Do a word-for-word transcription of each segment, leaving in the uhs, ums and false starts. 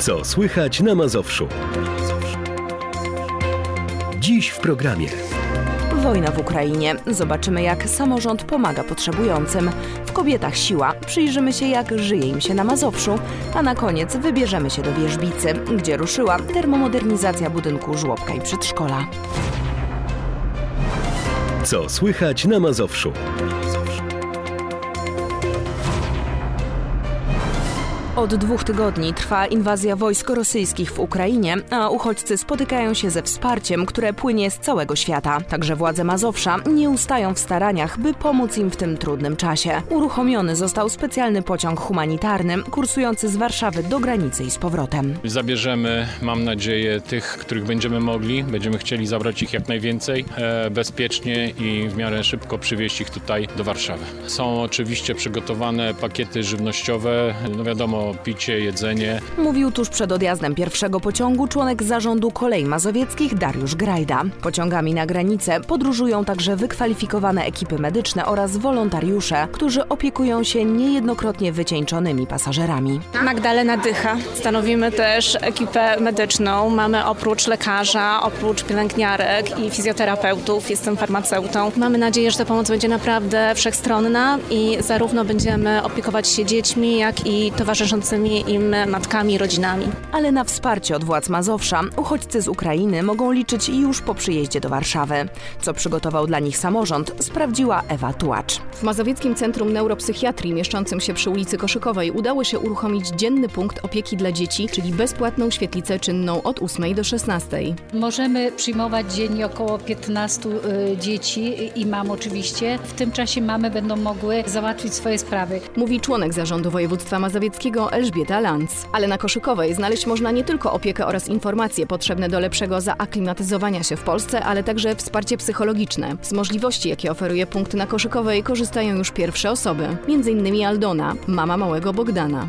Co słychać na Mazowszu? Dziś w programie. Wojna w Ukrainie. Zobaczymy, jak samorząd pomaga potrzebującym. W kobietach siła. Przyjrzymy się, jak żyje im się na Mazowszu. A na koniec wybierzemy się do Wierzbicy, gdzie ruszyła termomodernizacja budynku żłobka i przedszkola. Co słychać na Mazowszu? Od dwóch tygodni trwa inwazja wojsk rosyjskich w Ukrainie, a uchodźcy spotykają się ze wsparciem, które płynie z całego świata. Także władze Mazowsza nie ustają w staraniach, by pomóc im w tym trudnym czasie. Uruchomiony został specjalny pociąg humanitarny, kursujący z Warszawy do granicy i z powrotem. Zabierzemy, mam nadzieję, tych, których będziemy mogli. Będziemy chcieli zabrać ich jak najwięcej, e, bezpiecznie i w miarę szybko przywieźć ich tutaj do Warszawy. Są oczywiście przygotowane pakiety żywnościowe, no wiadomo, picie, jedzenie. Mówił tuż przed odjazdem pierwszego pociągu członek zarządu Kolei Mazowieckich Dariusz Grajda. Pociągami na granicę podróżują także wykwalifikowane ekipy medyczne oraz wolontariusze, którzy opiekują się niejednokrotnie wycieńczonymi pasażerami. Magdalena Dycha. Stanowimy też ekipę medyczną. Mamy oprócz lekarza, oprócz pielęgniarek i fizjoterapeutów, jestem farmaceutą. Mamy nadzieję, że ta pomoc będzie naprawdę wszechstronna i zarówno będziemy opiekować się dziećmi, jak i towarzyszącymi im matkami i rodzinami. Ale na wsparcie od władz Mazowsza uchodźcy z Ukrainy mogą liczyć już po przyjeździe do Warszawy. Co przygotował dla nich samorząd, sprawdziła Ewa Tułacz. W Mazowieckim Centrum Neuropsychiatrii mieszczącym się przy ulicy Koszykowej udało się uruchomić dzienny punkt opieki dla dzieci, czyli bezpłatną świetlicę czynną od ósmej do szesnastej. Możemy przyjmować dziennie około piętnastu y, dzieci i mam oczywiście. W tym czasie mamy będą mogły załatwić swoje sprawy. Mówi członek zarządu województwa mazowieckiego Elżbieta Lanz. Ale na Koszykowej znaleźć można nie tylko opiekę oraz informacje potrzebne do lepszego zaaklimatyzowania się w Polsce, ale także wsparcie psychologiczne. Z możliwości, jakie oferuje punkt na Koszykowej, korzystają już pierwsze osoby. Między innymi Aldona, mama małego Bogdana.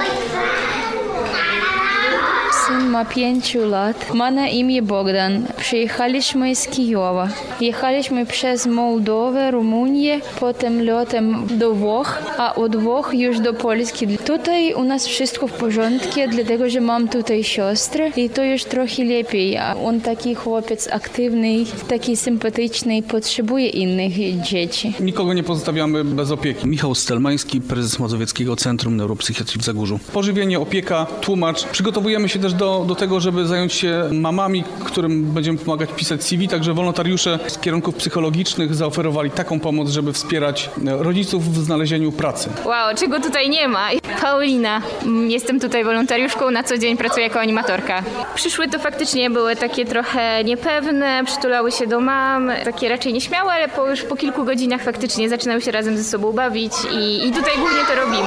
Syn ma pięciu lat. Ma na imię Bogdan. Przyjechaliśmy z Kijowa. Jechaliśmy przez Mołdowę, Rumunię, potem lotem do Włoch, a od Włoch już do Polski. Tutaj u nas wszystko w porządku, dlatego że mam tutaj siostrę i to już trochę lepiej. A on taki chłopiec aktywny, taki sympatyczny, potrzebuje innych dzieci. Nikogo nie pozostawiamy bez opieki. Michał Stelmański, prezes Mazowieckiego Centrum Neuropsychiatrii w Zagórzu. Pożywienie, opieka, tłumacz. Przygotowujemy się też do, do tego, żeby zająć się mamami, którym będziemy pomagać pisać C V, także wolontariusze z kierunków psychologicznych zaoferowali taką pomoc, żeby wspierać rodziców w znalezieniu pracy. Wow, czego tutaj nie ma? Paulina. Jestem tutaj wolontariuszką, na co dzień pracuję jako animatorka. Przyszły to faktycznie były takie trochę niepewne, przytulały się do mam, takie raczej nieśmiałe, ale po, już po kilku godzinach faktycznie zaczynały się razem ze sobą bawić i, i tutaj głównie to robimy.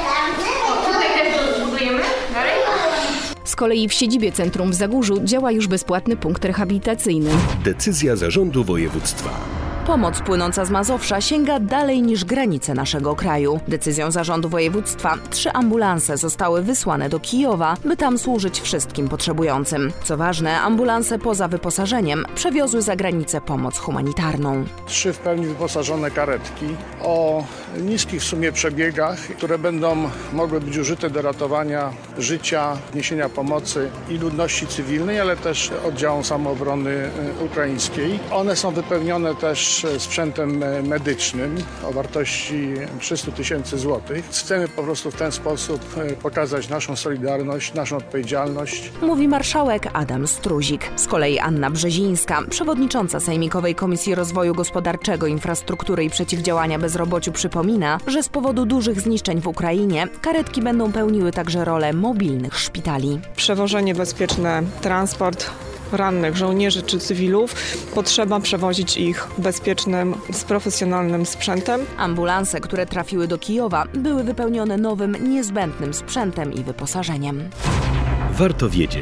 Tutaj też to zbudujemy dalej. Z kolei w siedzibie centrum w Zagórzu działa już bezpłatny punkt rehabilitacyjny. Decyzja zarządu województwa. Pomoc płynąca z Mazowsza sięga dalej niż granice naszego kraju. Decyzją zarządu województwa trzy ambulanse zostały wysłane do Kijowa, by tam służyć wszystkim potrzebującym. Co ważne, ambulanse poza wyposażeniem przewiozły za granicę pomoc humanitarną. Trzy w pełni wyposażone karetki o niskich w sumie przebiegach, które będą mogły być użyte do ratowania życia, niesienia pomocy i ludności cywilnej, ale też oddziałom samoobrony ukraińskiej. One są wypełnione też sprzętem medycznym o wartości trzysta tysięcy złotych. Chcemy po prostu w ten sposób pokazać naszą solidarność, naszą odpowiedzialność. Mówi marszałek Adam Struzik. Z kolei Anna Brzezińska, przewodnicząca Sejmikowej Komisji Rozwoju Gospodarczego, Infrastruktury i Przeciwdziałania Bezrobociu, przypomina, że z powodu dużych zniszczeń w Ukrainie karetki będą pełniły także rolę mobilnych szpitali. Przewożenie bezpieczne, transport rannych żołnierzy czy cywilów, potrzeba przewozić ich bezpiecznym, z profesjonalnym sprzętem. Ambulanse, które trafiły do Kijowa, były wypełnione nowym, niezbędnym sprzętem i wyposażeniem. Warto wiedzieć.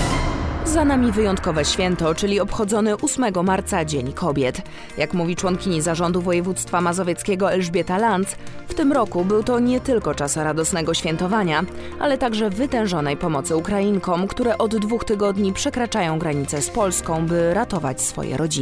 Za nami wyjątkowe święto, czyli obchodzony ósmego marca Dzień Kobiet. Jak mówi członkini zarządu województwa mazowieckiego Elżbieta Lanz, w tym roku był to nie tylko czas radosnego świętowania, ale także wytężonej pomocy Ukrainkom, które od dwóch tygodni przekraczają granicę z Polską, by ratować swoje rodziny.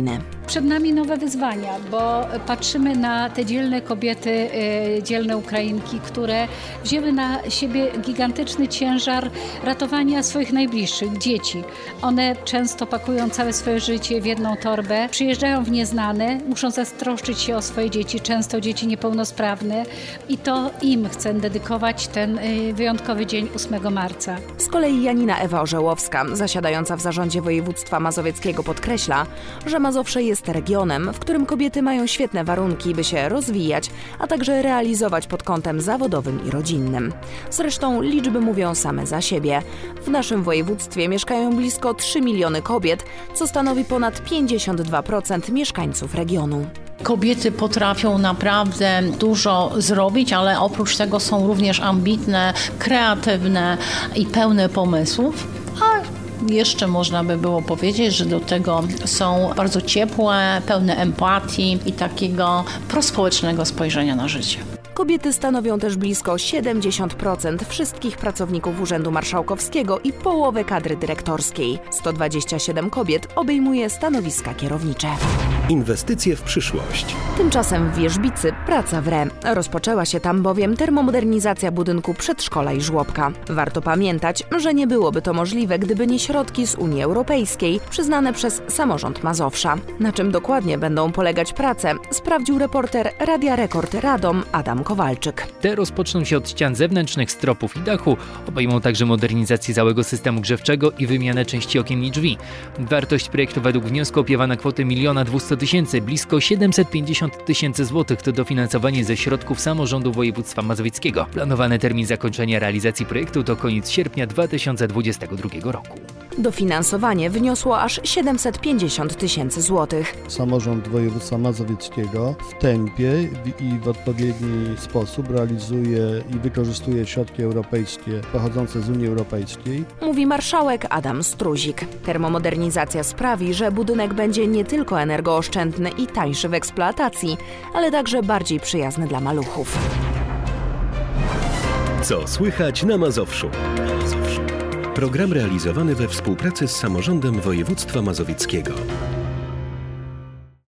Przed nami nowe wyzwania, bo patrzymy na te dzielne kobiety, dzielne Ukrainki, które wzięły na siebie gigantyczny ciężar ratowania swoich najbliższych, dzieci. One często pakują całe swoje życie w jedną torbę, przyjeżdżają w nieznane, muszą zastroszczyć się o swoje dzieci, często dzieci niepełnosprawne i to im chcę dedykować ten wyjątkowy dzień ósmego marca. Z kolei Janina Ewa Orzełowska, zasiadająca w zarządzie województwa mazowieckiego, podkreśla, że Mazowsze jest regionem, w którym kobiety mają świetne warunki, by się rozwijać, a także realizować pod kątem zawodowym i rodzinnym. Zresztą liczby mówią same za siebie. W naszym województwie mieszkają blisko trzy miliony kobiet, co stanowi ponad pięćdziesiąt dwa procent mieszkańców regionu. Kobiety potrafią naprawdę dużo zrobić, ale oprócz tego są również ambitne, kreatywne i pełne pomysłów. A jeszcze można by było powiedzieć, że do tego są bardzo ciepłe, pełne empatii i takiego prospołecznego spojrzenia na życie. Kobiety stanowią też blisko siedemdziesiąt procent wszystkich pracowników Urzędu Marszałkowskiego i połowę kadry dyrektorskiej. sto dwadzieścia siedem kobiet obejmuje stanowiska kierownicze. Inwestycje w przyszłość. Tymczasem w Wierzbicy praca wre. Rozpoczęła się tam bowiem termomodernizacja budynku przedszkola i żłobka. Warto pamiętać, że nie byłoby to możliwe, gdyby nie środki z Unii Europejskiej przyznane przez samorząd Mazowsza. Na czym dokładnie będą polegać prace, sprawdził reporter Radia Rekord Radom Adam Kowalczyk. Te rozpoczną się od ścian zewnętrznych, stropów i dachu. Obejmą także modernizację całego systemu grzewczego i wymianę części okien i drzwi. Wartość projektu według wniosku opiewa na kwotę miliona dwieście tysięcy, blisko siedemset pięćdziesiąt tysięcy złotych to dofinansowanie ze środków samorządu województwa mazowieckiego. Planowany termin zakończenia realizacji projektu to koniec sierpnia dwa tysiące dwudziestego drugiego roku. Dofinansowanie wyniosło aż siedemset pięćdziesiąt tysięcy złotych. Samorząd województwa mazowieckiego w tempie i w odpowiedni sposób realizuje i wykorzystuje środki europejskie pochodzące z Unii Europejskiej. Mówi marszałek Adam Struzik. Termomodernizacja sprawi, że budynek będzie nie tylko energooszczędny i tańszy w eksploatacji, ale także bardziej przyjazny dla maluchów. Co słychać na Mazowszu? Program realizowany we współpracy z samorządem województwa mazowieckiego.